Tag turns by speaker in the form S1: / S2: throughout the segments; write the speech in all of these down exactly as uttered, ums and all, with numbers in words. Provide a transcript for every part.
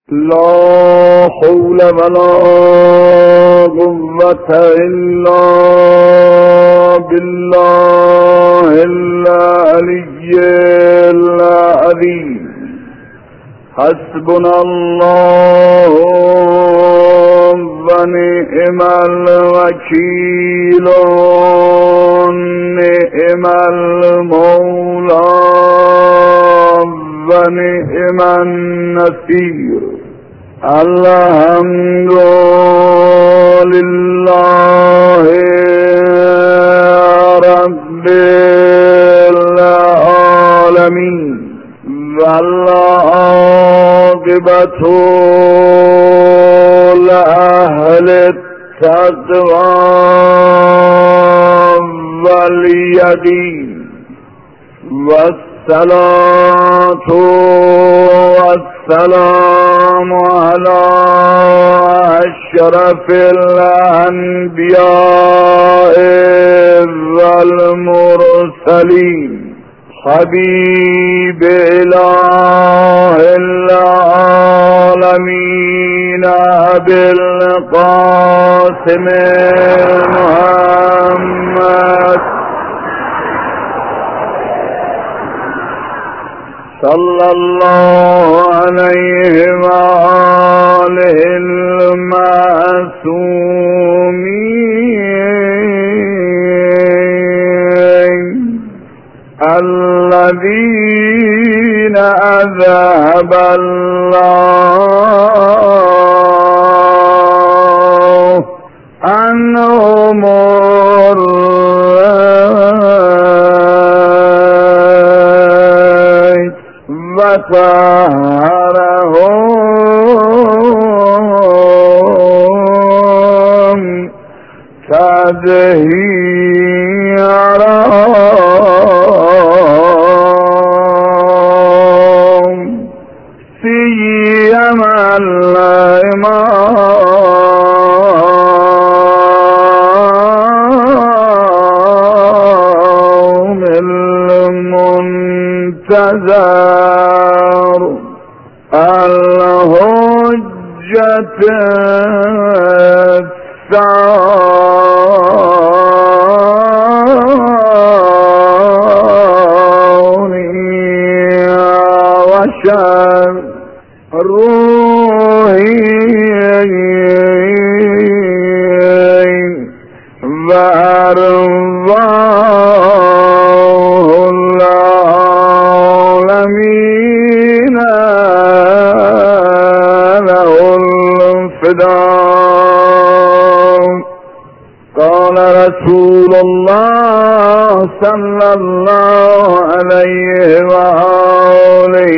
S1: لا حول ولا قوة إلا بالله العلي العظيم. حسبنا الله ونعم الوكيل نعم المولى ونعم النصير. الحمد لله رب العالمين والعاقبة لأهل التقوى واليقين، والصلاة والسلام على أشرف الأنبياء والمرسلين، حبيب إله العالمين أبي القاسم محمد صلى الله عليه وآله المعصومين الذين أذهب الله عنهم الرجس وطهرهم تطهيرا. سيما الإمام المنتظر الحجة الثانية وشر روحي وأرواح العالمين له الفداء. قال رسول الله صلى الله عليه وآله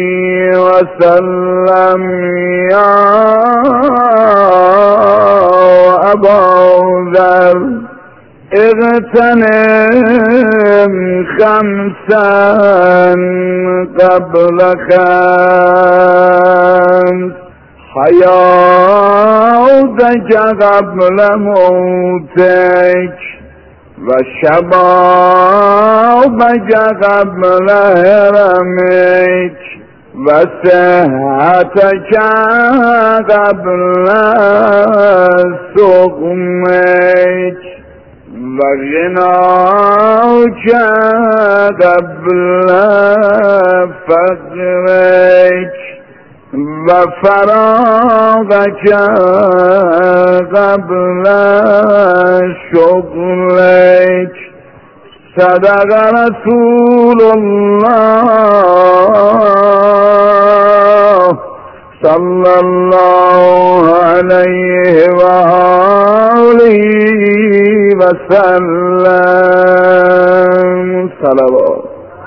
S1: وسلم يا أبا ذر اغتنم خمسا قبل خمس، حياتك قبل موتك، وشبابك قبل هرمك، وصحتك قبل سقمك، وغناك قبل فقرك، وفراغك قبل شغلك. صدق رسول الله صلى الله عليه وآله وسلم. صلوات.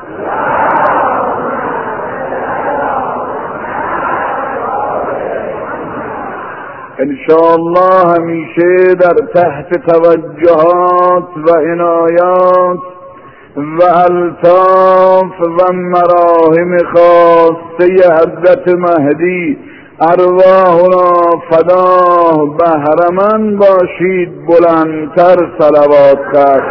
S1: انشاءالله همیشه در تحت توجهات و عنایات و الطاف و مراهم خاصه حضرت مهدی ارواحنا فداه بهرمند باشید. بلندتر صلوات خواهد.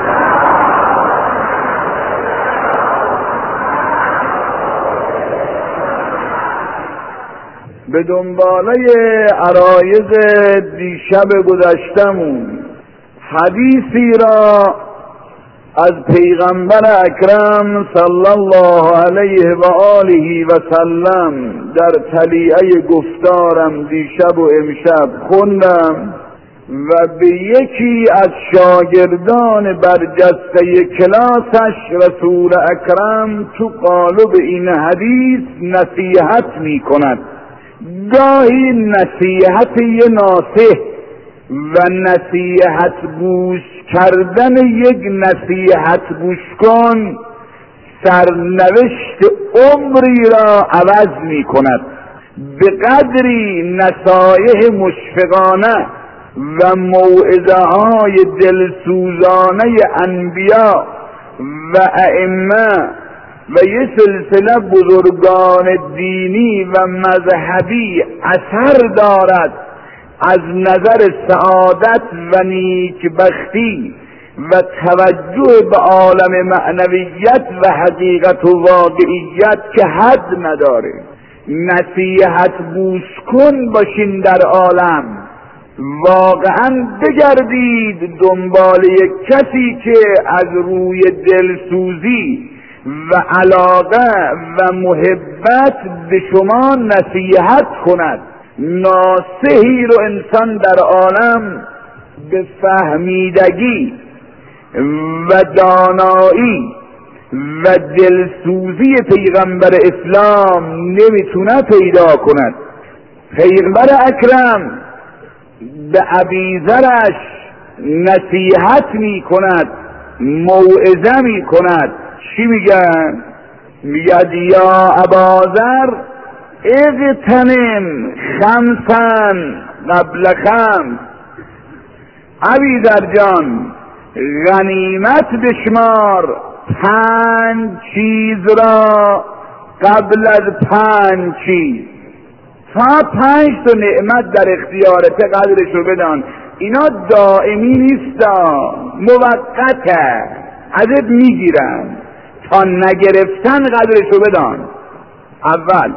S1: به دنباله عرایض دیشب گذشتمون حدیثی را از پیغمبر اکرم صلی الله علیه و آله و سلم در تلیعه گفتارم دیشب و امشب خوندم و به یکی از شاگردان برجسته کلاسش رسول اکرم تو قالب این حدیث نصیحت می کند. گاهی نصیحت یه ناصح و نصیحت گوش کردن یک نصیحت گوش کن سرنوشت عمری را عوض می کند. به قدری نصایح مشفقانه و موعظه های دلسوزانه انبیا و ائمه و یه سلسله بزرگان دینی و مذهبی اثر دارد از نظر سعادت و نیکبختی و توجه به عالم معنویت و حقیقت و واقعیت که حد نداره. نصیحت گوش کن باشین در عالم، واقعا بگردید دنبال یک کسی که از روی دلسوزی و علاقه و محبت به شما نصیحت کند. ناصحی رو انسان در عالم به فهمیدگی و دانایی و دلسوزی پیغمبر اسلام نمیتونه پیدا کند. پیغمبر اکرم به ابیذرش نصیحت می کند، موعظه می کند. چی میگن؟ میگد یا اباذر اغتنم خمسا قبل خمس. ابیذر جان غنیمت بشمار پنج چیز را قبل از پنج چیز. تا پنج تا نعمت در اختیارت قدرش رو بدان. اینا دائمی نیست، موقته، ازت میگیرن. تا نگرفتن قدرش رو بدان. اول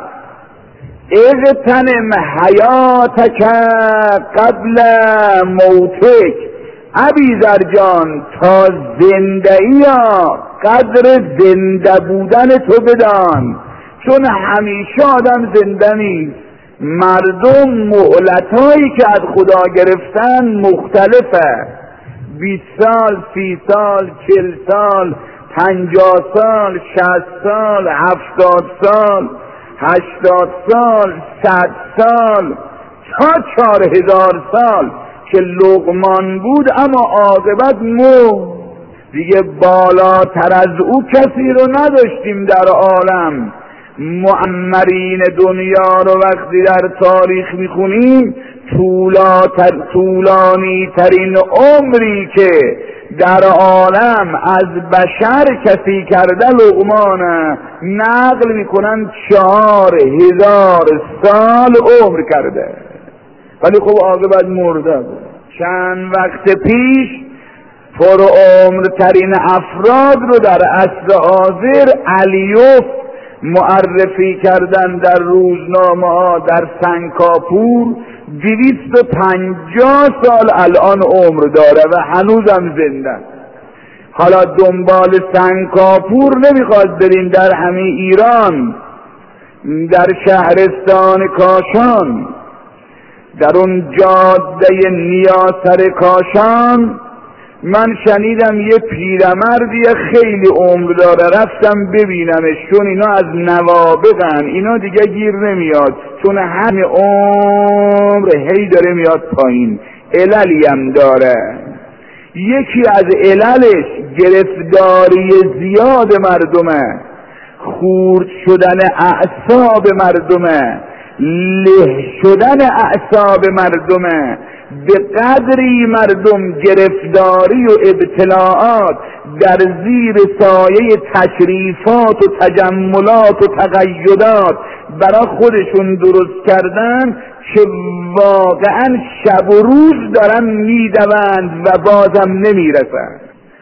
S1: اغتنم حیاتک قبل موتک. ابیذر جان تا زندگی ها قدر زنده بودن تو بدان، چون همیشه آدم زنده نیست. مردم مهلتایی که از خدا گرفتن مختلفه. بیست سال، سی سال، چل سال، پنجاه سال، شصت سال، هفتاد سال، هشتاد سال، صد سال، تا چهار هزار سال که لقمان بود اما عاقبت مرد. دیگه بالاتر از او کسی رو نداشتیم در عالم. معمرین دنیا رو وقتی در تاریخ میخونیم طولانی ترین عمری که در عالم از بشر کسی کرده لقمانه. نقل میکنن چهار هزار سال عمر کرده، ولی خب عاقبت مرده بود. چند وقت پیش پر عمر ترین افراد رو در عصر حاضر علیوف معرفی کردن در روزنامه ها. در سنگاپور دویست و پنجاه سال الان عمر داره و هنوزم زنده. حالا دنبال سنگاپور نمیخواد بریم، در همین ایران در شهرستان کاشان در اون جاده نیاسر کاشان من شنیدم یه پیرمردی خیلی عمر داره، رفتم ببینمش چون اینا از نوابغن، اینا دیگه گیر نمیاد چون همه عمر هی داره میاد پایین. عللی هم داره. یکی از عللش گرفتاری زیاد مردمه، خورد شدن اعصاب مردمه، له شدن اعصاب مردمه. به قدری مردم گرفتاری و ابتلاعات در زیر سایه تشریفات و تجملات و تقیدات برای خودشون درست کردن که واقعا شب و روز دارن میدوند و بازم نمیرسن.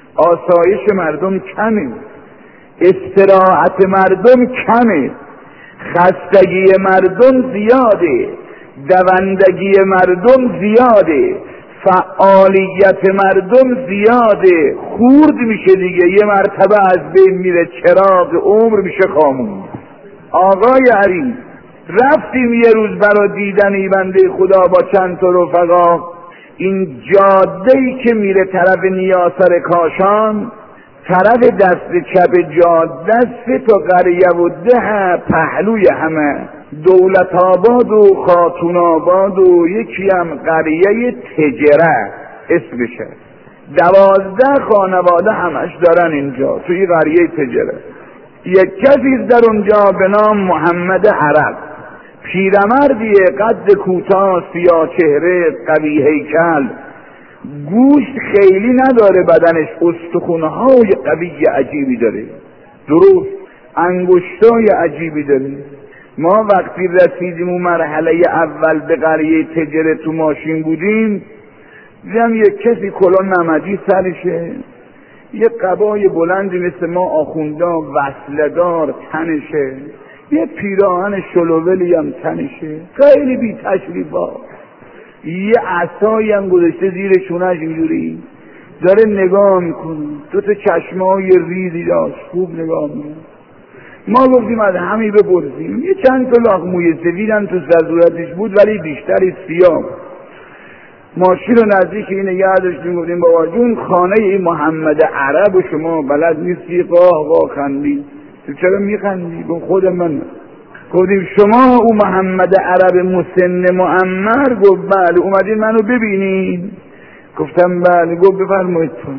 S1: آسایش مردم کمه، استراحت مردم کمه. خستگی مردم زیاده، دوندگی مردم زیاده، فعالیت مردم زیاده، خورد میشه دیگه، یه مرتبه از بین میره، چراغ عمر میشه خاموش. آقای علی رفتیم یه روز برای دیدن بنده خدا با چند تا رفقا، این جاده‌ای که میره طرف نیاسر کاشان، طرف دست چپ جاده سه تا قریه و ده پهلوی همه، دولت آباد و خاتون آباد و یکی هم قریه تجره اسمشه، دوازده خانواده همش دارن اینجا توی قریه تجره. یک کسی در اونجا به نام محمد عرب، پیرمردیه، قد کوتاه، سیاه چهره، قوی هیکل، گوشت خیلی نداره بدنش، استخونهای قوی عجیبی داره، درست انگشتای عجیبی داره. ما وقتی رسیدیم اون مرحله اول به قریه تجره تو ماشین بودیم، دیدم یک کسی کلاه نمدی سرشه، یه قبای بلندی مثل ما آخوندا وصلدار تنشه، یه پیراهن شلوولی هم تنشه، خیلی بی تشریفا، یه عصایی هم گذاشته زیر شونش اینجوری داره نگاه میکنه، دو تا چشمای ریزی داشت، خوب نگاه میکنه. ما گفتیم از همی بپرسیم، یه چند تا لاغ موی سفید هم تو صورتش بود ولی بیشتری سیاه. ماشین رو نزدیک این نگه داشتیم، گفتیم بابا جون خانه این محمد عرب و شما بلد نیستی؟ قاه قاه خندی. تو چرا میخندی؟ گفت خود من. گفتیم شما او محمد عرب مسن معمر؟ گفت بله. اومدین منو ببینین؟ گفتم بله. گفت بفرمایید تو.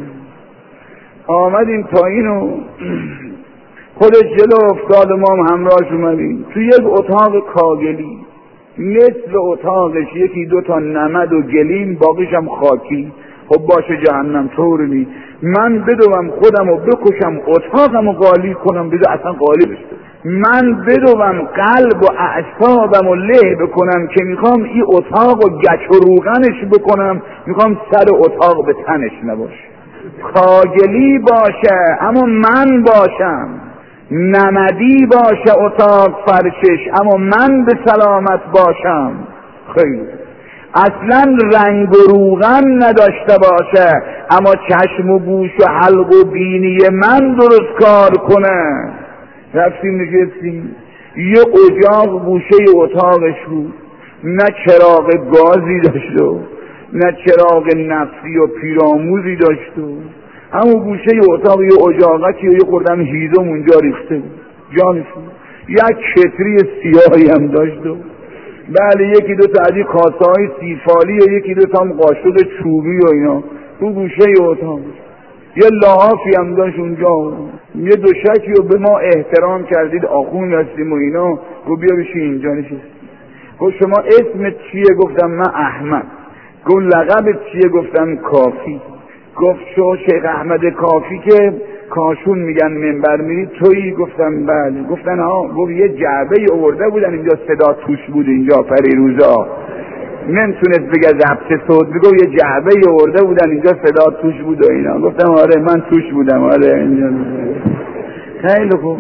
S1: آمدیم پایین و خودش جلو افتاد و ما هم همراهش اومدیم تو یک اتاق کاگلی، مثل اتاقش یکی دو تا نمد و گلیم، باقیش هم خاکی. خب باشه جهنم طور نی، من بدوم خودم و بکشم اتاقم و قالی کنم، بده اصلا قالی بشه، من بدوم قلب و اعصابم و له بکنم که میخوام این اتاق و گچ و روغنش بکنم، میخوام سر اتاق به تنش نباشه، کاگلی باشه اما من باشم، نمدی باشه اتاق فرشش اما من به سلامت باشم. خیلی اصلا رنگ و روغن نداشته باشه اما چشم و گوش و حلق و بینی من درست کار کنه. رفتیم نشستیم، یه اجاق گوشه اتاقش بود، نه چراغ گازی داشت و نه چراغ نفسی و پیراموزی داشت و همون گوشه اتاق یه اجاقتی و یه خوردم هیزم اونجا ریخته بود جانشون، یک کتری سیاهی هم داشت و بله یکی دو تا از این کاسه های سیفالی و یکی دو تا هم قاشق چوبی و اینا تو گوشه اتاق، یه لحافی هم داشت اونجا. یه دوشکی و به ما احترام کردید آخون هستیم و اینا، گفت بیا بشی اینجا نشست. گفت شما اسمت چیه؟ گفتم من احمد. گفت لقبت چیه؟ گفتم کافی. گفت شو شیخ احمد کافی که کاشون میگن منبر میری تویی؟ گفتم بله. گفتن ها. گفت یه جعبه آورده بودن اینجا صدا توش بود اینجا پریروزا، نمیتونست بگه ضبط صوت، بگو یه جعبه آورده بودن اینجا صدا توش بود و اینا. گفتم آره من توش بودم. آره اینجا. خیلی خوب.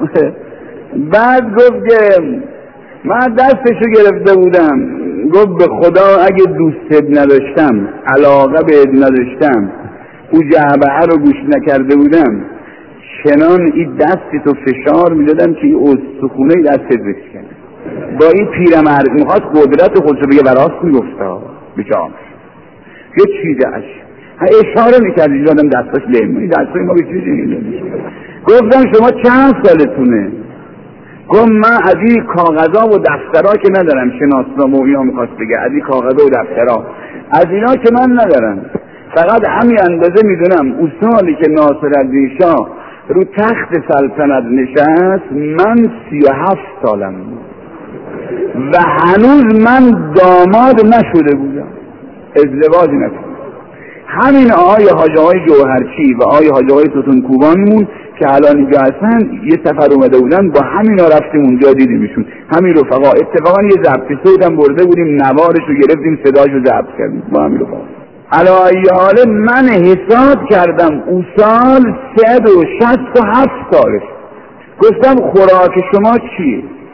S1: بعد گفت که من دستشو گرفته بودم، گفت به خدا اگه دوستت نداشتم، علاقه بهت نداشتم، او جعبه رو گوش نکرده بودم، چنان این دستی تو فشار میدادم که این استخونه دستت بشکنه. با این پیرمرد میخواست قدرت خودشو بگه براست میگفتا بجام یه چیزش اشاره میکرد اینجا آدم دستاش لیم این دستای ما به چیزی میدونی. گفتم شما چند سالتونه؟ گفت من از این کاغذا و دفترها که ندارم، شناسنامه و اینا میخواست بگه، از این کاغذا و دفترها از اینا که من ندارم، فقط همین اندازه میدونم اون سالی که ناصرالدین شاه رو تخت سلطنت نشست من سی و هفت سالم بود و هنوز من داماد نشده بودم، ازدواج نکردم. همین آقای حاج آقای جوهرچی و آقای حاج آقای ستون کوبانیمون که الان اینجا هستن یه سفر اومده بودن، با همینا رفتیم اونجا دیدیمشون، همین رفقا. اتفاقا یه ضبط صوت هم برده بودیم، نوارش رو گرفتیم صداش رو ضبط کردیم با همین رفقا. علی حاله من حساب کردم او سال صد و شصت و هفت سالش. گفتم خوراک شما چیه؟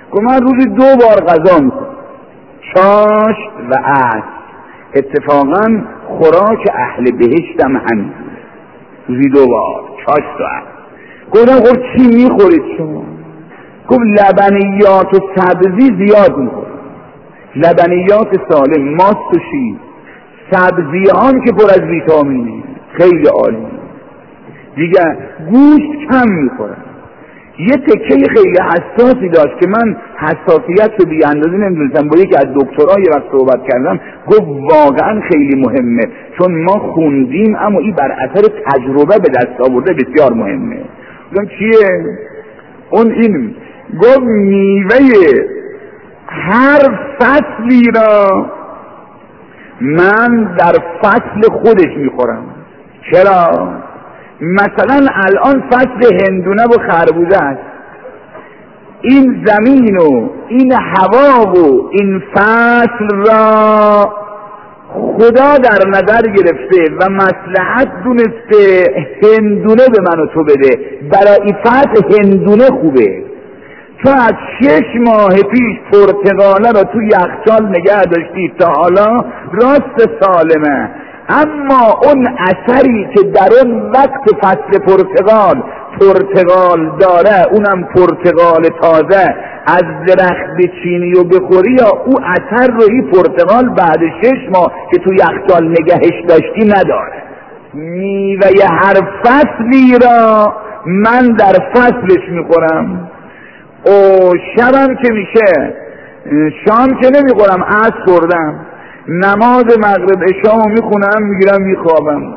S1: گفت من روزی دو بار غذا میخورم، چاش و عصر. اتفاقا خوراک اهل بهشتم همین، روزی دو بار چاش و عصر. گفتم خب چی میخورید شما؟ گفت لبنیات و سبزی زیاد میخورم، لبنیات سالم، ماست و شیر، سبزی هم که پر از ویتامینه خیلی عالی، دیگه گوشت کم میخورم. یه تکه خیلی حساسی داشت که من حساسیت رو بی اندازه نمیدونستم، با یکی از دکترها یه وقت صحبت کردم، گفت واقعا خیلی مهمه، چون ما خوندیم اما این بر اثر تجربه به دست آورده بسیار مهمه. گفتم چیه؟ اون این گفت میوه هر فصلی را من در فصل خودش میخورم. چرا؟ مثلا الان فصل هندونه و خربوزه است، این زمین و این هوا و این فصل را خدا در نظر گرفته و مصلحت دونسته هندونه به من و تو بده، برای این فصل هندونه خوبه. تو از شش ماه پیش پرتقاله را تو یخچال نگه داشتی تا حالا راست سالمه، اما اون اثری که در اون وقت فصل پرتقال پرتقال داره، اونم پرتقال تازه، از درخت بچینی و بخوری، یا او اثر رو این پرتقال بعد شش ماه که تو یخچال نگهش داشتی نداره. میوه هر فصلی را من در فصلش میخورم. و شبم که میشه، شام که نمیخورم، عصر خوردم، نماز مغرب عشامو میخونم، میگیرم میخوابم.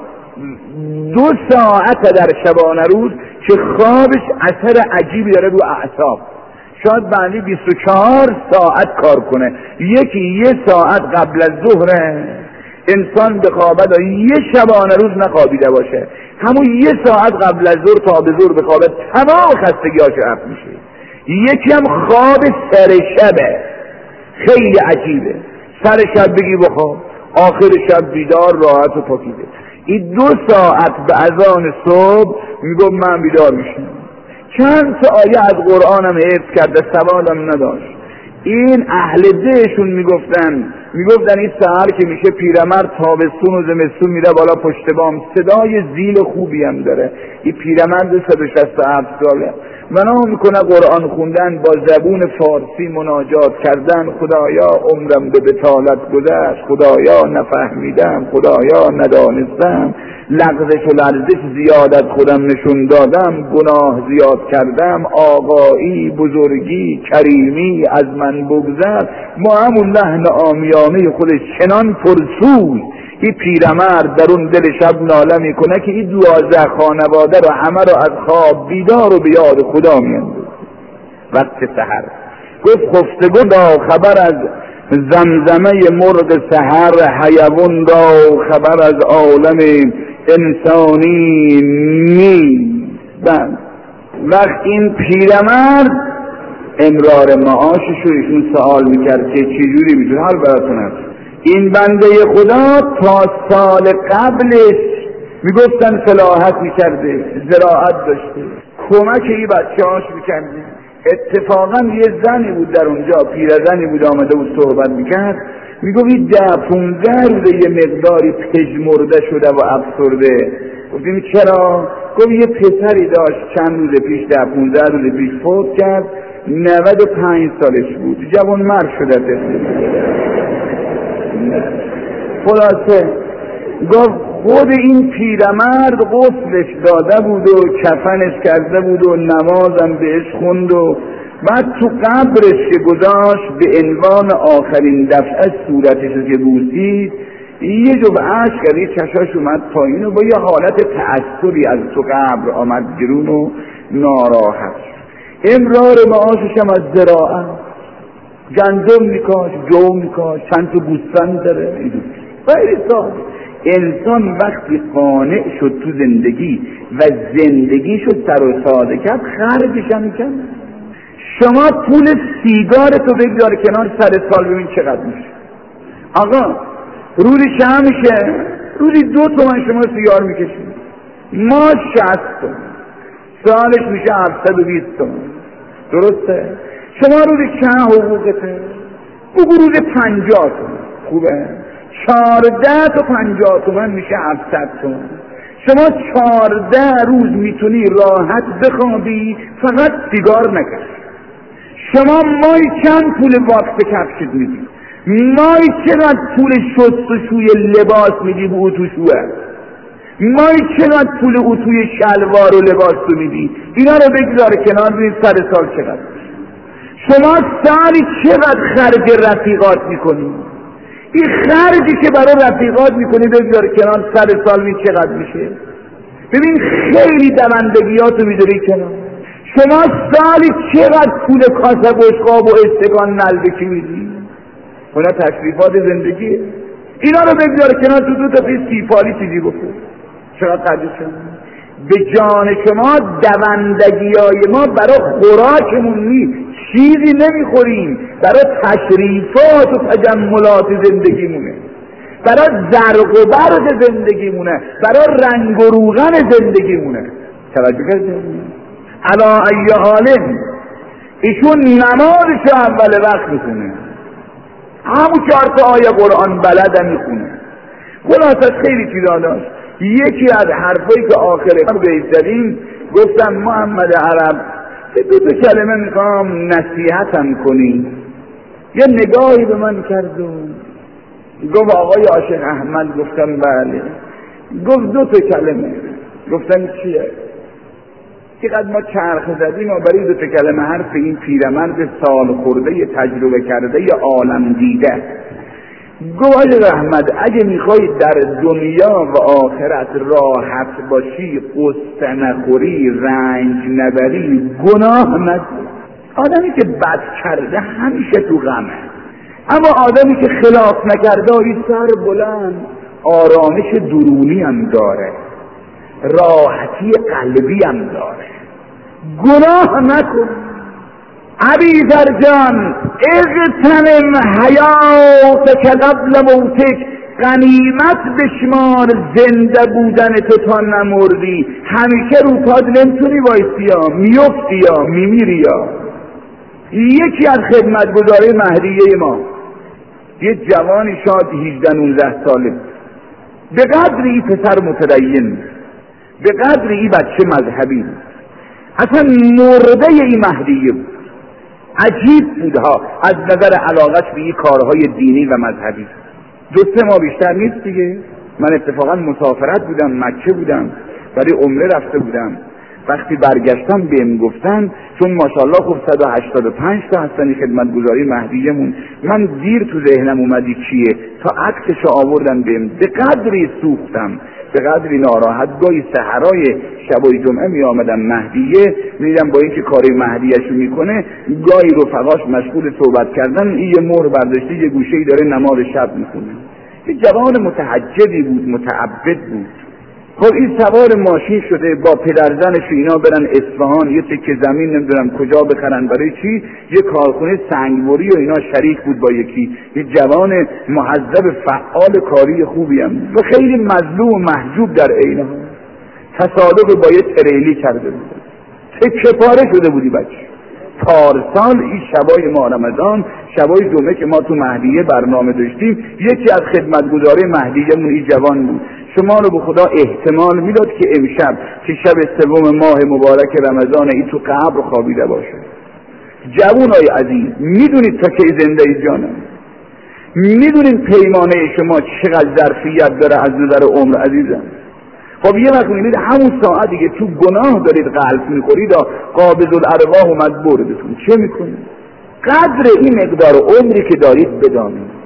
S1: دو ساعت در شبانه روز که خوابش اثر عجیبی داره رو اعصاب. شاید بعدی بیست و چهار ساعت کار کنه، یکی یه ساعت قبل از ظهر انسان بخوابد و یه شبانه روز نخوابیده باشه، همون یه ساعت قبل از ظهر تا به ظهر بخوابد تمام خستگیاش رفت میشه. یکی هم خواب سر شبه، خیلی عجیبه، سر شب بگی بخواب، آخر شب بیدار راحت و پاکیده. این دو ساعت به اذان صبح میگم من بیدار میشم. چند تا آیه از قرآنم حفظ کرده، سوالم نداشت. این اهل دهشون میگفتن میگفتن این سحر که میشه پیرمرد تابستون و زمستون میره بالا پشت بام، صدای زیل خوبی هم داره. این پیرمرد صد و شصت و هفت ساله منو میکنه قرآن خوندن، با زبون فارسی مناجات کردن، خدایا عمرم به بطالت گذشت، خدایا نفهمیدم، خدایا ندانستم، لغزش و لرزش زیادت خودم نشون دادم، گناه زیاد کردم، آقایی بزرگی کریمی از من بگذر. با همون لحن آمیانه خودش چنان پرسوز این پیرمرد در اون دل شب ناله میکنه که این دوازده خانواده رو همه رو از خواب بیدار و به یاد خدا میاندازه. وقت سحر گفت خفتگو دا خبر از زمزمه مرغ سحر، حیوان را خبر از عالم انسانی نیست. وقت این پیرمرد امرار معاشش رو ایشون سوال میکرد که چجوری میتونه حال براتون هست. این بنده خدا تا سال قبلش میگفتن فلاحت میکرده، زراعت داشته، کمک این بچه هاش میکرده. اتفاقا یه زنی بود در اونجا، پیرزنی بود آمده بود صحبت میکرد، میگفت این ده پونزده روزه یه مقداری پژمرده شده و افسرده. گفتیم چرا؟ گفت یه پسری داشت چند روز پیش، ده پونزده روز پیش فوت کرد، نود و پنج سالش بود، جوان مرد شده. خلاصه گفت خود این پیرمرد غسلش داده بود و کفنش کرده بود و نمازم بهش خوند و بعد تو قبرش که گذاشت به عنوان آخرین دفعه صورتش رو که بوسید، یه جو به عشق کرد، یه چشاش اومد پایین و با یه حالت تعصبی از تو قبر آمد بیرون و ناراحت. امرار معاشش هم از زراعت، گندم میکاش، جو میکاش، چند تا گوسفند داره. خیلی ساده. انسان وقتی قانع شد تو زندگی و زندگی شد سر و ساده کرد، خرجش هم کرد. شما پول سیگارتو بگذار کنار، سر سال ببین چقدر میشه. آقا روزی چند میشه؟ روزی دو تومن شما سیگار میکشید، ما شصت تومن، سالش میشه هفتصد و بیست تومن. درسته؟ شما روز چند حقوقته؟ بگو روز پنجاه تومن. خوبه؟ چهارده تا پنجاه تومن میشه هفتصد تومن. شما چهارده روز میتونی راحت بخوابی، فقط سیگار نکش. شما مای چند پول واکس کفشت میدی؟ مای چقدر پول شستشوی لباس میدی به اتوشوه؟ مای چقدر پول اتوی شلوار و لباس تو میدی؟ اینا رو بگذار کنار، ببین سر سال چقدر. شما سالی چقدر خرج رفیقات میکنی؟ این خرجی که برای رفیقات میکنی بگذار کنار، سر سال می چقدر میشه؟ ببین خیلی دوندگیاتو میداری کنار. شما سالی چقدر پول کاسه بشقاب و استکان نلبکی میدی؟ اونا تشریفات زندگیه. اینا رو بگذار کنار، تو دو تا پیش سیپالی چیزی بکن. چقدر خرجش شما؟ به جان شما دوندگیای ما برای خوراکمون نیست، چیزی نمیخوریم، برای تشریفات و تجملات زندگیمونه، برای زرق و برق زندگیمونه، برای رنگ و روغن زندگیمونه. توجه کردید؟ علا ای حال ایشون نمازشو اول وقت میخونه، همون چهار تا آیه قرآن بلد میخونه. خلاصش خیلی چیزا داشت. یکی از حرفایی که آخر هم بایستدیم گفتم محمد عرب دو تا کلمه میخوام نصیحتم کنی. یه نگاهی به من کرد و گفت آقای عاشق احمد. گفتم بله. گفت دو تا کلمه. گفتم چیه؟ چقدر ما چرخ زدیم و برای دو تا کلمه حرف این پیرمرد سال خورده تجربه کرده عالم دیده. گفت آقای احمد اگه میخوای در دنیا و آخرت راحت باشی، قصه نخوری، رنج نبری، گناه نکن. آدمی که بد کرده همیشه تو غمه، اما آدمی که خلاف نکرده این سر بلند، آرامش درونی هم داره، راحتی قلبی هم داره. گناه نکن. عبیدر جان اغتنم حیاتک قبل موتک، غنیمت بشمار زنده بودن تو تا نمردی. همیشه رو پاد نمیتونی وایسی یا میفتی یا میمیری. یا یکی از خدمتگزارای مهدیه ما یه جوانی شاید هجده نوزده ساله، به قدر این پسر متدین، به قدر این بچه مذهبی، اصلا مرده این مهدیه بود. عجیب بود ها از نظر علاقش به این کارهای دینی و مذهبی. دو سه ماه بیشتر نیست دیگه. من اتفاقا مسافرت بودم، مکه بودم، برای عمره رفته بودم. وقتی برگشتم بهم گفتن چون ماشاءالله خوب صد و هشتاد و پنج تا هستن خدمتگزاری مهدیه‌مون، من دیر تو ذهنم اومدی کیه تا عکسش آوردن بهم. به قدری سوختم، به قدری ناراحت. گاهی سحرای شبای جمعه می آمدم مهدیه، میدیدم با اینکه کاری مهدیه‌شو میکنه، گاهی رفقاش مشغول صحبت کردن، این یه مهر برداشته یه گوشه‌ای داره نماز شب میخونه. یه جوان متحجبی بود، متعبد بود. خب این سوار ماشین شده با پدرزنش و اینا برن اصفهان، یه تکه زمین نمیدونم کجا بخرن، برای چی؟ یه کارخونه سنگبری و اینا شریک بود با یکی، یه جوان مهذب فعال کاری خوبی هم و خیلی مظلوم و محجوب در عین حال. تصادف با یه تریلی کرده بود، تکه پاره شده بودی بچه. پارسال این شبای ماه رمضان، شبای جمعه که ما تو مهدیه برنامه داشتیم، یکی از خدمتگزاره مهدیه‌مون این جوان بود. شما رو به خدا احتمال میداد که امشب که شب سوم ماه مبارک رمضان این تو قبر خوابیده باشه. جوانای عزیز، میدونید تا کی زنده ای جانم؟ میدونید پیمانه شما چقدر ظرفیت داره از نظر عمر عزیزم؟ خب یه وقت میبینید همون ساعت دیگه تو گناه دارید غلط میخورید، قابض الارواح اومد بردتون، چه میکنید؟ قدر این مقدار عمری که دارید بدانید.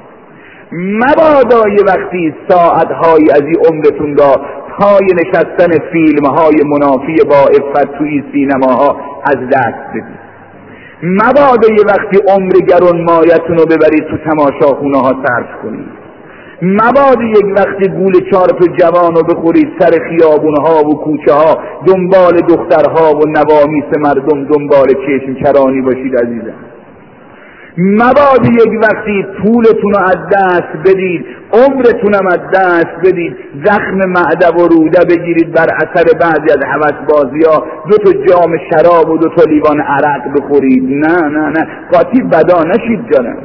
S1: مبادا یه وقتی ساعتهایی از این عمرتون را پای نشستن فیلمهای منافی با عفت توی سینماها از دست بدید. مبادا یه وقتی عمر گرون مایتون رو ببرید تو تماشاخونه ها صرف کنید. مبادا یک وقتی گول چارپ جوان رو بخورید سر خیابونها و کوچه ها دنبال دخترها و نوامیس مردم دنبال چشم چرانی باشید عزیزم. مبادا یک وقتی پولتون رو از دست بدید عمرتونم از دست بدید، زخم معده و روده بگیرید بر اثر بعضی از هوس بازی ها، دو تا جام شراب و دو تا لیوان عرق بخورید. نه نه نه قاطی بدا نشید جانم.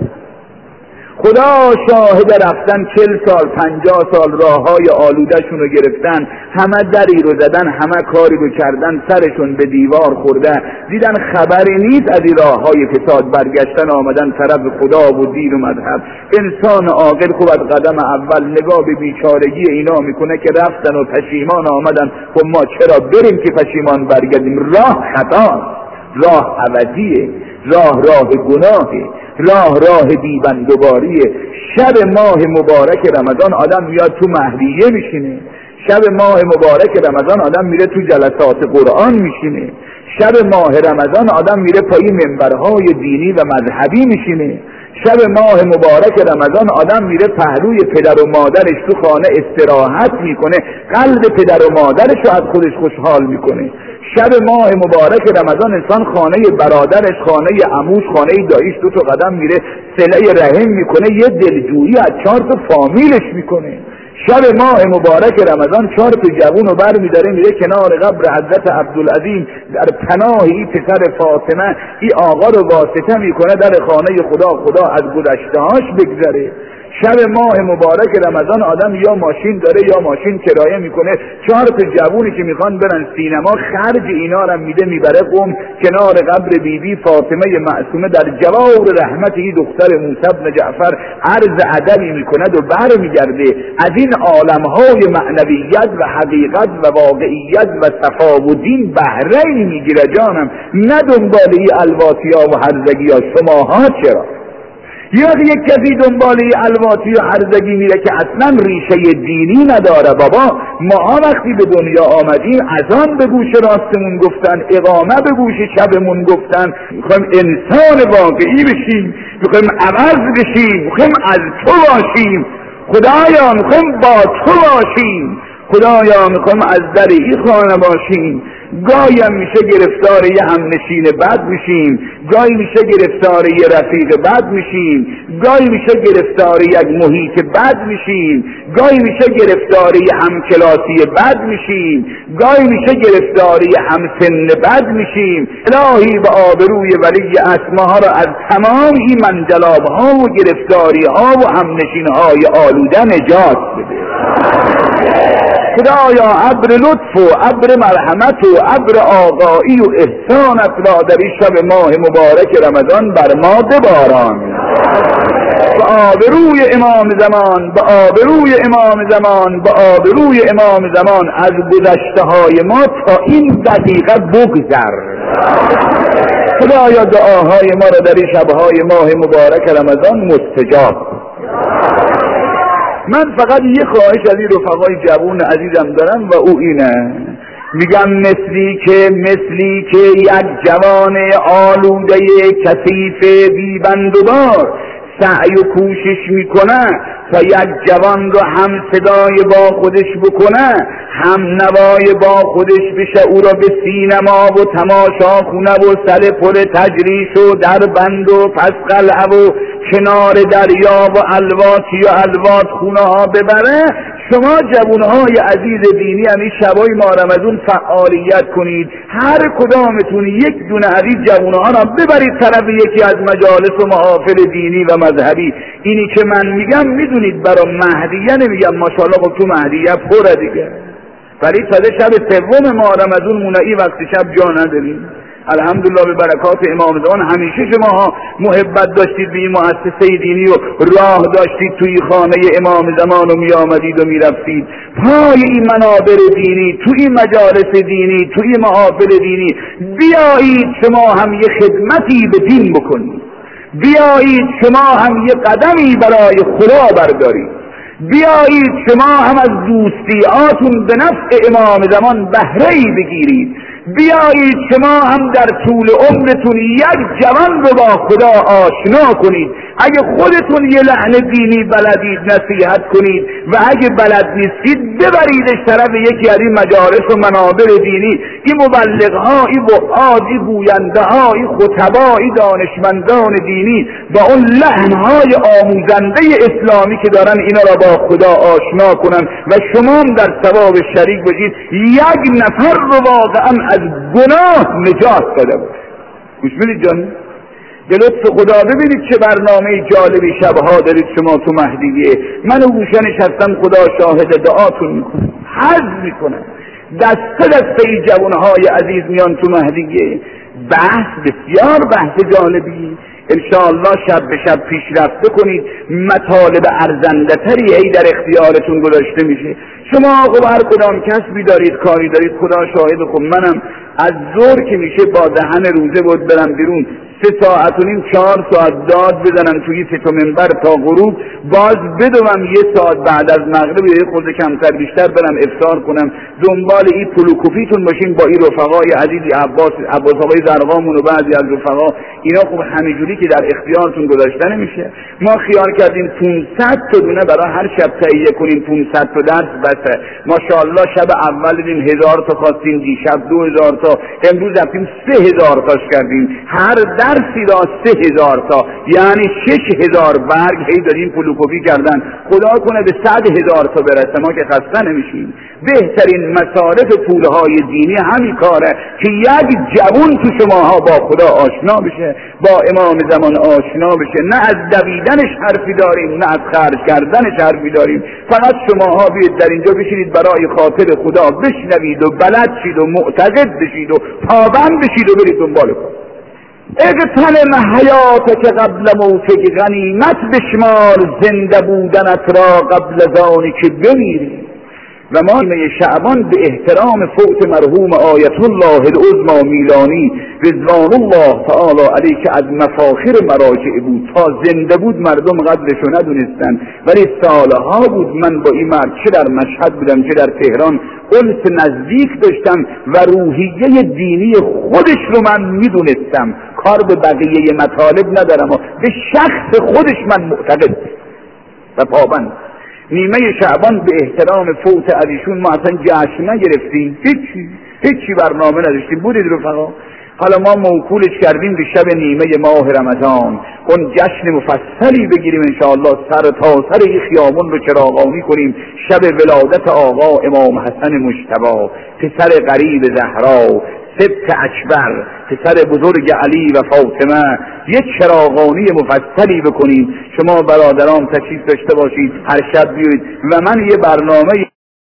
S1: خدا شاهد رفتن چل سال پنجاه سال راه های آلودهشون رو گرفتن، همه دری رو زدن، همه کاری رو کردن، سرشون به دیوار خورده، دیدن خبری نیست از این راه های فساد، برگشتن آمدن طرف خدا و دین و مذهب. انسان عاقل خوب از قدم اول نگاه به بیچارگی اینا میکنه که رفتن و پشیمان آمدن. خب ما چرا بریم که پشیمان برگردیم؟ راه خطاست، راه عوضیه، راه راه گناهه، راه راه بیبندوباریه. شب ماه مبارک رمضان آدم میاد تو مهدیه میشینه، شب ماه مبارک رمضان آدم میره تو جلسات قرآن میشینه، شب ماه رمضان آدم میره پای منبرهای دینی و مذهبی میشینه، شب ماه مبارک رمضان آدم میره پهلوی پدر و مادرش تو خانه استراحت میکنه، قلب پدر و مادرش رو از خودش خوشحال میکنه. شب ماه مبارک رمضان انسان خانه برادرش، خانه عموش، خانه داییش دو تا قدم میره صله رحم میکنه، یه دلجویی از چهار تا فامیلش میکنه. شب ماه مبارک رمضان چهار تا جوون رو بر میداره میره کنار قبر حضرت عبدالعظیم، در پناه این پسر فاطمه این آقا رو واسطه میکنه در خانه خدا، خدا از گذشتهاش بگذره. شب ماه مبارک رمضان آدم یا ماشین داره یا ماشین کرایه میکنه، چهار تا جوونی که میخوان برن سینما خرج اینا رو میده میبره قم کنار قبر بیبی بی فاطمه معصومه، در جوار رحمت این دختر موسی بن جعفر عرض ادبی میکند و بر میگرده. از این عالمهای معنویت و حقیقت و واقعیت و صفا و دین بهره میگیره جانم، نه دنبال این الواطی ها و هرزگی ها. شماها چرا؟ یا یک کسی دنبال الواطی و هرزگی میره که اصلا ریشه دینی نداره. بابا ما وقتی به دنیا آمدیم اذان به گوش راستمون گفتن، اقامه به گوش چپمون گفتن. میخوایم انسان واقعی بشیم، میخوایم عوض بشیم، میخوایم از تو باشیم. خدایا میخوایم با تو باشیم، خدایا میخوایم از در این خانه باشیم. گاهی هم میشه گرفتار یه همنشین بد میشیم، گاهی میشه گرفتار یه رفیق بد میشیم، گاهی میشه گرفتار یک محیط بد میشیم، گاهی میشه گرفتار یه همکلاسی بد میشیم، گاهی میشه گرفتار یه همسن بد میشیم. الهی به آبروی ولی اسماها را از تمام این منجلاب ها و گرفتاری ها و همنشین های آلوده نجات بده. خدایا ابر لطف و ابر مرحمت و ابر آقایی و احسانت را در این شب ماه مبارک رمضان بر ما بباران. به آبروی امام زمان، به آبروی امام زمان، به آبروی امام زمان از گذشته های ما تا این دقیقه بگذر. خدایا دعاهای ما را در این شبهای ماه مبارک رمضان مستجاب. من فقط یه خواهش از این رفقای جوون عزیزم دارم و او اینه، میگم مثلی که مثلی که یک جوان آلوده کثیف بیبندوبار سعی و کوشش میکنه تا یک جوان رو هم صدای با خودش بکنه، هم نوای با خودش بشه، او را به سینما و تماشا خونه و سر پر تجریش و در بند و پس قلعه و کنار دریا و الواطی و الوات خونه ها ببره. شما جوانهای عزیز دینی همین شبای ماه رمضان فعالیت کنید، هر کدامتون یک دونه از این جوانها را ببرید طرف یکی از مجالس و محافل دینی و مذهبی. اینی که من میگم میدونید برای مهدیه نمیگم، ماشاءالله خب تو مهدیه پره دیگه، ولی تازه شب سوم ماه رمضان مونه، این وقت شب جا نداریم. الحمدلله به برکات امام زمان همیشه شما محبت داشتید به این مؤسسه دینی و راه داشتید توی خانه امام زمان و می آمدید و می رفتید پای این منابر دینی، توی این مجالس دینی، توی این محافل دینی. بیایید شما هم یه خدمتی به دین بکنید، بیایید شما هم یه قدمی برای خدا بردارید، بیایید شما هم از دوستیاتون به نفع امام زمان بهره‌ای بگیرید، بیایید شما هم در طول عمرتون یک جوان رو با خدا آشنا کنید. اگه خودتون یه لحن دینی بلدید نصیحت کنید و اگه بلد نیستید ببریدش طرف یکی از این مجالس و منابر دینی. این مبلغها، این وعاظ، این گوینده‌ها، این خطبا، این دانشمندان دینی با اون لحنهای آموزنده اسلامی که دارن اینا را با خدا آشنا کنن و شما هم در ثواب شریک باشید. یک نفر رو واقعا از گناه نجات داده بود. گوش بدید جان، به لطف خدا ببینید چه برنامه جالبی شبها دارید شما تو مهدیه. من و گوشه نشستم، خدا شاهد دعاتون میکنم، حظ میکنم. دسته دسته ای جوانهای عزیز میان تو مهدیه. بحث بسیار بحث جالبی، انشاءالله شب به شب پیشرفته کنید. مطالب ارزنده تری ای در اختیارتون گذاشته میشه. شما خب هر کدام کسبی دارید، کاری دارید، خدا شاهد. خب منم از ظهر که میشه با دهن روزه بود برم بیرون، سه ساعت و نیم چهار ساعت داد بزنم توی سه منبر تا غروب، باز بدوم یه ساعت بعد از مغرب یه خورده کمتر بیشتر برم افطار کنم. دنبال این پلوکوفیتون باشین با این رفقای عزیزی عباس عباس آقای زرقامون و بعضی از رفقا. اینا خب همینجوری که در اختیارتون گذاشته نمیشه. ما خیال کردیم پانصد تا دونه برای هر شب تهیه کنیم، پانصد تا درس بسه. ماشاءالله شب اول دیدیم هزار تا خواستیم، دیشب دو هزار تا، امروز رفتیم سه هزار تاش کردیم. هر درسی را سه هزار تا، یعنی شش هزار برگ هی داریم پلوکوفی کردن. خدا کنه به صد هزار تا برسه، ما که خسته نمیشیم. بهترین مصارف پولهای دینی همین کاره که یک جوان تو شماها با خدا آشنا بشه، با امام زمان آشنا بشه. نه از دویدنش حرفی داریم، نه از خرج کردنش حرفی داریم. فقط شماها بیاید در اینجا بشینید برای خاطر خدا بشنوید و بلد شید و معتقد بشید و پابند بشید و برید دنبال خود. اغتنم حیاتک قبل موتک، غنیمت بشمار زنده بودنت را قبل زانی که بمیری. و ما نیمه شعبان به احترام فوت مرحوم آیت الله العظمی میلانی رضوان الله تعالی علیه که از مفاخر مراجع بود، تا زنده بود مردم قدرشو ندونستن، ولی سالها بود من با این مرد چه در مشهد بودم چه در تهران انس نزدیک داشتم و روحیه دینی خودش رو من میدونستم. کار به بقیه مطالب ندارم و به شخص خودش من معتقد و پابند. نیمه شعبان به احترام فوت علیشون ما اصلا جشن نگرفتیم، هیچی هیچی برنامه نداشتیم. بودید رفقا؟ حالا ما موکولش کردیم به شب نیمه ماه رمضان، اون جشن مفصلی بگیریم انشاءالله، سر تا سر این خیابون رو چراغانی کنیم. شب ولادت آقا امام حسن مجتبی پسر غریب زهرا سبت اکبر پسر بزرگ علی و فاطمه، یک چراغانی مفصلی بکنیم. شما برادران تشریف داشته باشید، هر شب بیایید و من یه برنامه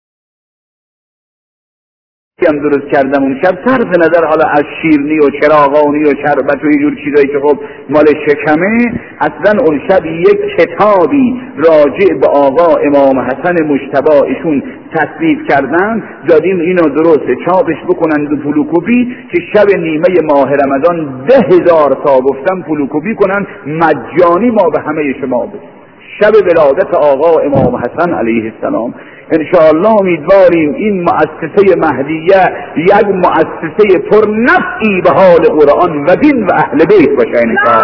S1: هم درست کردم اون شب، صرف نظر حالا از شیرنی و چراغانی و شربت و اینجور چیزایی که خب مال شکمه، اصلا اون شب یک کتابی راجع به آقا امام حسن مجتبی ایشون تصنیف کردن، دادیم اینو درست چاپش بکنن دو پلوکوپی که شب نیمه ماه رمضان ده هزار تا گفتم پلوکوپی کنن مجانی ما به همه شما بدیم. شب ولادت آقا امام حسن علیه السلام انشاءالله امیدواریم این مؤسسه مهدیه یک مؤسسه پر نفعی به حال قرآن و دین و اهل بیت باشه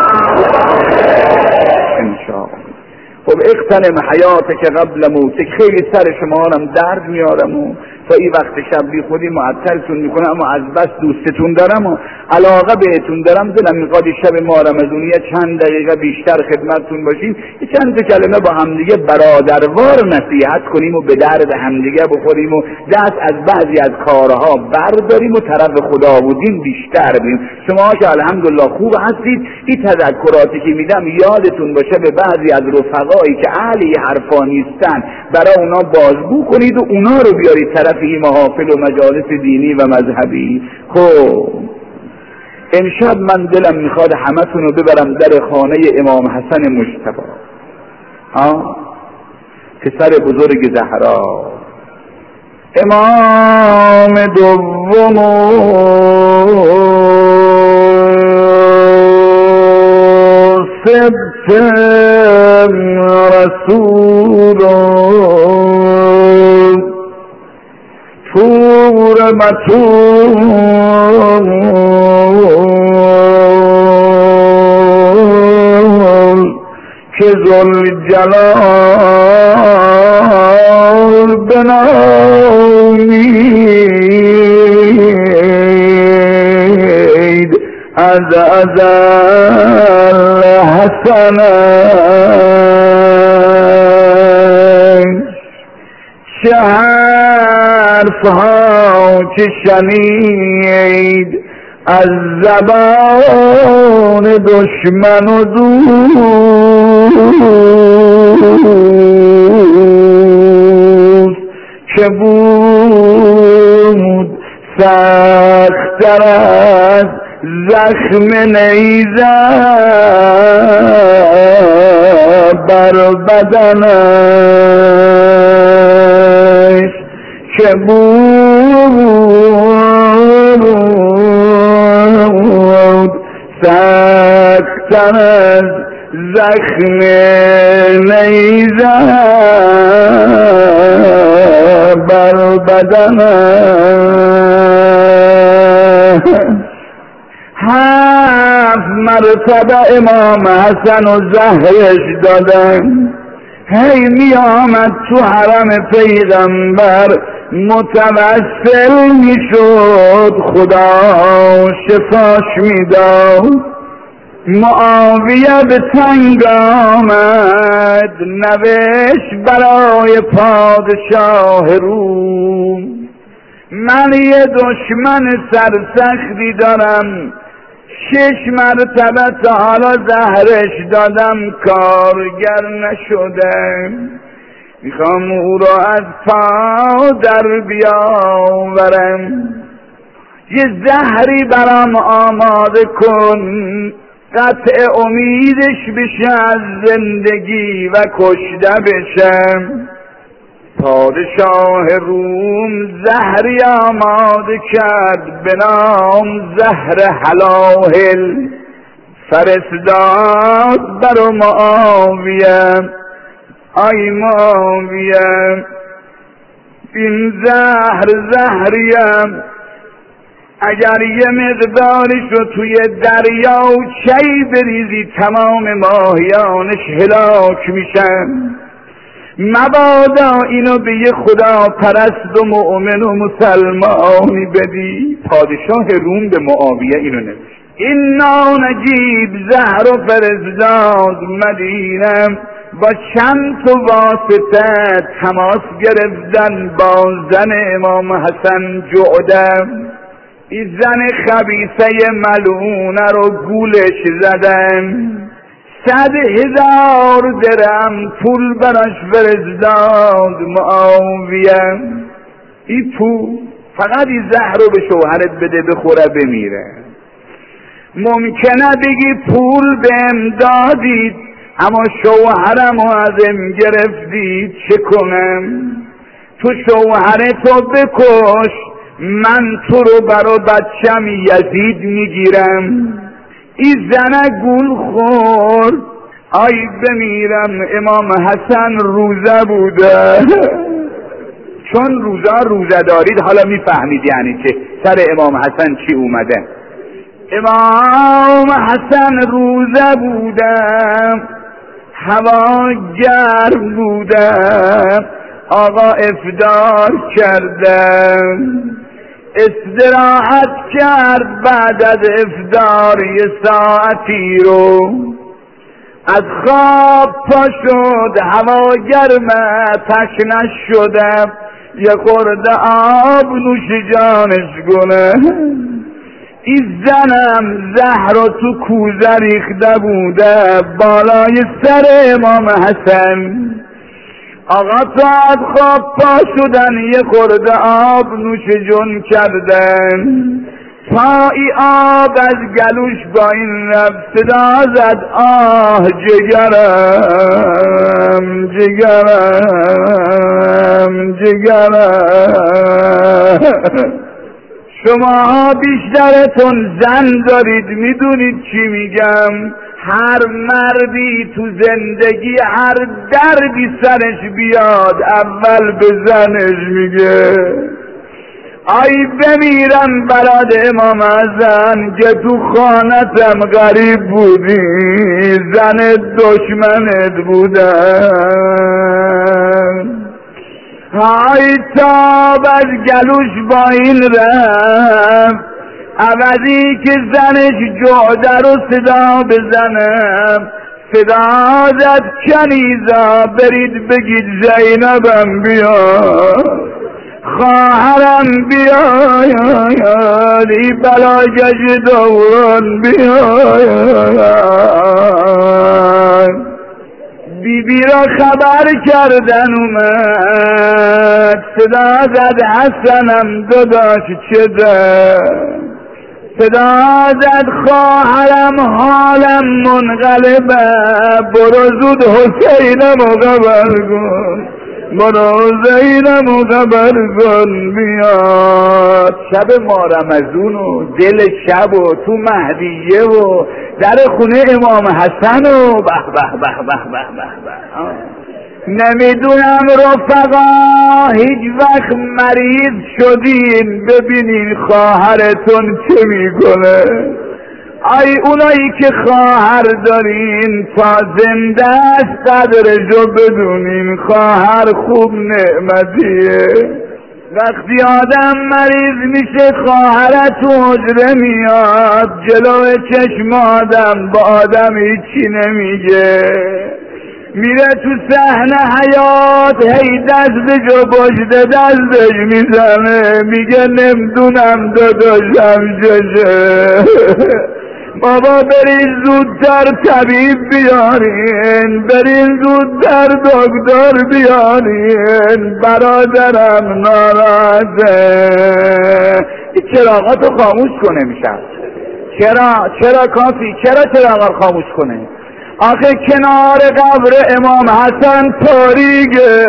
S1: انشاءالله. خب اغتنم حیاتک قبل موتک. خیلی سر شما هم درد میارم و تا این وقت شب بی خودی معطلتون میکنم، اما از بس دوستتون دارم و علاقه بهتون دارم، دلم میخواد شب ما رمضانیه چند دقیقه بیشتر خدمتتون باشیم، یه چند کلمه با همدیگه برادروار نصیحت کنیم و به درد همدیگه بخوریم و دست از بعضی از کارها برداریم و طرف خدا بودیم بیشتر بریم. شما که الحمدلله خوب هستید، این تذکراتی که میدم یادتون باشه به بعضی از رفقایی که اهل حرفا نیستن برای اونا بازگو کنید و اونا رو بیارید طرف این محافل و مجالس دینی و مذهبی. خب امشب من دلم میخواد همتون رو ببرم در خانه امام حسن مجتبی، ها پسر بزرگ زهرا، امام دوم سبت رسول طوبى شور مطول که ذوالجلال بنامید از ازل حسنش. چه حرفها که شنید از زبان دشمن و دوست که بود سخت‌تر از زخم نیزه بر بدنش که بود سخت‌تر از زخم نیزه بر بدنش. هفت مرتبه امام حسن و زهرش دادن، هی می آمد تو حرم پیغمبر متوسل می شد، خدا شفاش می داد. معاویه به تنگ آمد، نوشت برای پادشاه روم من یه دشمن سرسختی دارم، شش مرتبه تا حالا زهرش دادم کارگر نشده، میخوام او را از پا در بیاورم، یه زهری برام آماده کن قطع امیدش بشه از زندگی و کشته بشم. پادشاه روم زهری آماده کرد به نام زهر حلاهل، فرستاد برا معاویه. آی معاویه این زهر زهریم، اگر یه مقدارش رو توی دریا و چی بریزی تمام ماهیانش هلاک میشن، مبادا اینو به یه خدا پرست و مؤمن و مسلمانی بدی. پادشاه روم به معاویه اینو نوشت. این نانجیب زهر و فرزداد مدینه، با چند تا واسطه تماس گرفتن با زن امام حسن جعده. این زن خبیثه ملعونه رو گولش زدن، صد هزار درم پول براش فرستاد معاویه. این پول فقط این زهر رو به شوهرت بده بخوره بمیره. ممکنه بگی پول بهم دادید اما شوهرم رو ازم گرفتید، چه کنم؟ تو شوهرتو بکش، من تو رو برا بچم یزید میگیرم. این زنه گول خورد، آی بمیرم. امام حسن روزه بوده، چون روزه روزه دارید حالا میفهمید یعنی چه سر امام حسن چی اومده. امام حسن روزه بوده، هوا گرم بوده، آقا افطار کردن، استراحت کرد. بعد از افطار یه ساعتی رو از خواب پا شد، هوا گرمه تشنه شده، یه خورده آب نوش جانش کنه. این زنم زهر رو تو کوزه ریخته بوده بالای سر امام حسن. آقا تا از خواب پا شدن یه خورده آب نوش جون کردن، تا ای آب از گلوش با این لب صدا زد آه جگرم جگرم جگرم. شما بیشترتون زن دارید میدونید چی میگم. هر مردی تو زندگی هر دردی سرش بیاد اول به زنش میگه. ای بمیرم برات امام حسن که تو خانتم غریب بودی، زن دشمنت بودن. ای تاب از گلوش با این رفت، عوضی که زنش جعده رو صدا بزنم، صدا زد کنیزا برید بگید زینبم بیا، خواهرم بیا، ای بلاگش دوران بیا. بی بی را خبر کردن اومد، صدا زد حسنم داداش چه ده، صدا زد خواهرم حالم منقلبه، برو زود حسینم و خبر کن، برو زینم و خبر کن بیاد. شب ما رمضون و دل شب و تو مهدیه و در خونه امام حسن و به به به به به به به. نمیدونم رفقا هیچ وقت مریض شدین ببینین خواهرتون چه میکنه. ای اونایی که خواهر دارین تا زنده است قدرشو بدونین، خواهر خوب نعمتیه. وقتی آدم مریض میشه خواهر تو حجره میاد، جلو چشم آدم با آدم هیچی نمیگه، میره تو صحنه حیات هی دستشو پشت دستش میزنه، میگه نمیدونم داداشم چشه. بابا برین زودتر طبیب بیارین، برین زودتر دکتر بیارین، برادرم ناراحته. این چراغاتو خاموش کنه میشم. چرا؟ چرا کافی؟ چرا چراغا خاموش کنه؟ آخه کنار قبر امام حسن تاریکه،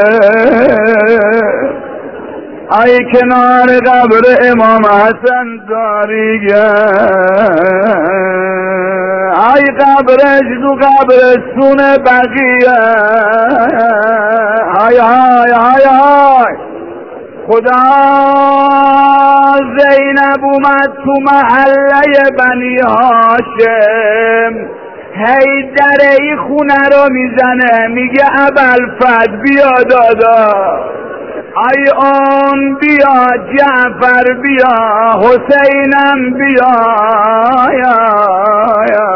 S1: ای کنار قبر امام حسن تاریکه، ای قبرش تو قبرستون بقیه. های های های های خدا زینب اومد تو محله بنی هاشم، هی در ای خونه رو میزنه، میگه ابوالفضل بیا دادا، ای اون بیا، جعفر بیا، حسینم بیا، یا یا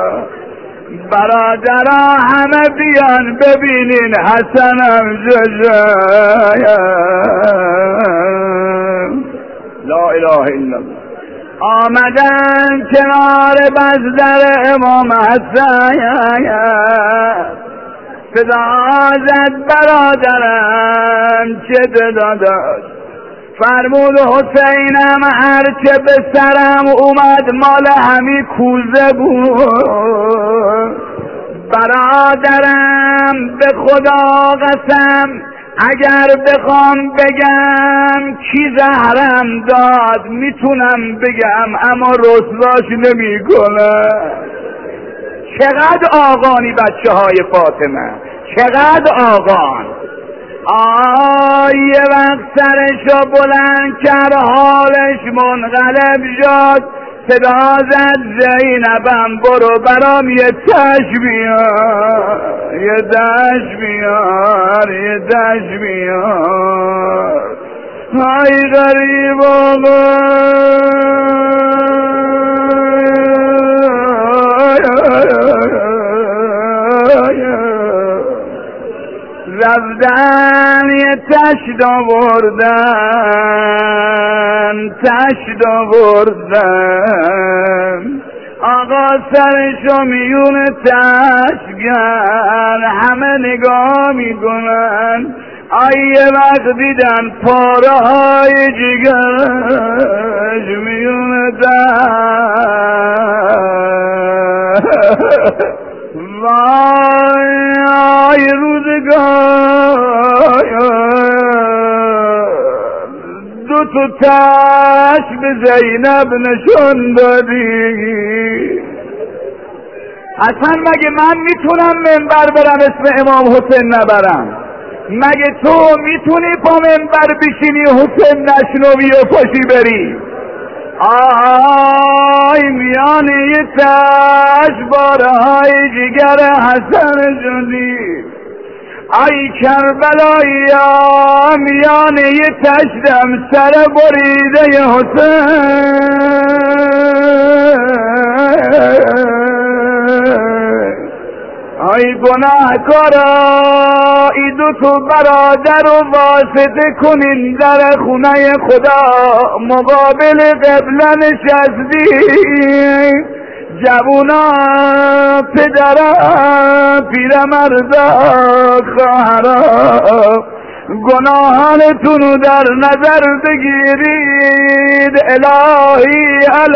S1: برادرها همه بیان ببینین حسنم ججا. لا اله الا الله. آمدن کنار بزدر امام حسن، صدا زد برادرم چه داداش، فرمود حسینم هرچه به سرم اومد مال همی کوزه بود. برادرم به خدا قسم اگر بخوام بگم کی زهرم داد میتونم بگم، اما رسواش نمی کنه. چقدر آقانی بچه های فاطمه، چقدر آقان. آه یه وقت سرشو بلند کرد حالش منقلب شد، صدا زد زینبم برو برام یه تش بیار، یه دش بیار، یه دش بیار. ای غریب آقا رفتن یه تشت آوردن، تشت آوردن، آقا سرشو میون تشتگر همه نگاه میکنن. ای یه وقت دیدن پاره های جگرش میون تشت. وای روزگار دو تو تش به زینب نشون دادی. اصلا مگه من میتونم منبر برم اسم امام حسین نبرم؟ مگه تو میتونی پا منبر بشینی حسین نشنوی و پاشی بری؟ آی میانه یه تش بارهای جگر حسن جدی، ای کربلایی میانه یه تش دم سر بریده حسین، ای گناهکارا ای دو تو برادر و واسطه کنین در خونه خدا، مقابل قبله نشستی، جوونا پدرا پیرمردا خواهرا، گناهانتونو در نظر بگیرید. الهی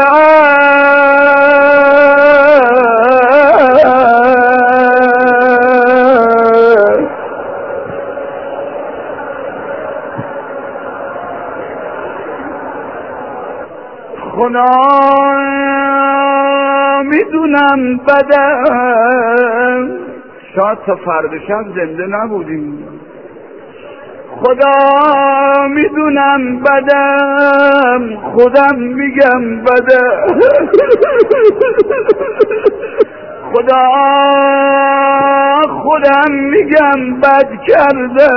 S1: خدا میدونم بدم، شاید تا فرد شب زنده نبودیم. خدا میدونم بدم، خودم میگم بدم، خدا خودم میگم بد کرده،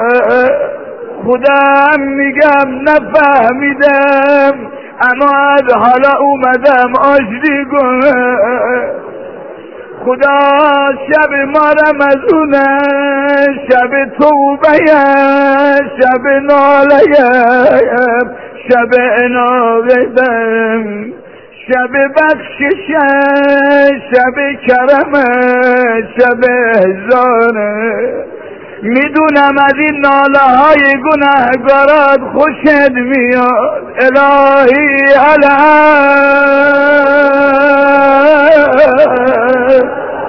S1: خودم میگم نفهمیدم، اما از حالا اومدم آشتی کنم. خدا شب ما رمضونه، شب توبه، شب ناله، شب انابتم، شب بخشش، شب کرم، شب احسانه. میدونم از این ناله های گناهگارات خوشت میاد. الهی الان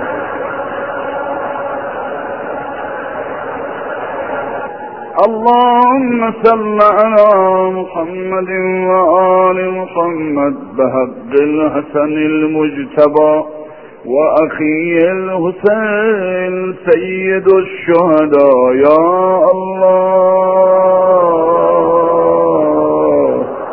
S1: اللهم صل على محمد وآل محمد بحق الحسن المجتبى وأخيه الحسين سيد الشهداء. يا الله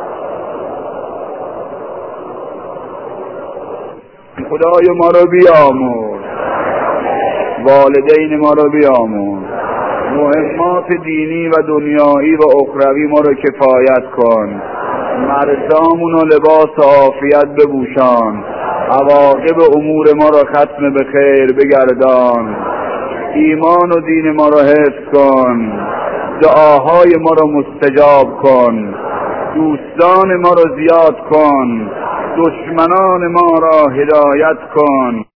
S1: خدای ما رو بیامرز، والدین ما رو بیامرز، مهمات دینی و دنیایی و اخروی ما رو کفایت کن، مرزامون و لباس عافیت بپوشان، عواقب امور ما را ختم به خیر بگردان، ایمان و دین ما را حفظ کن، دعاهای ما را مستجاب کن، دوستان ما را زیاد کن، دشمنان ما را هدایت کن.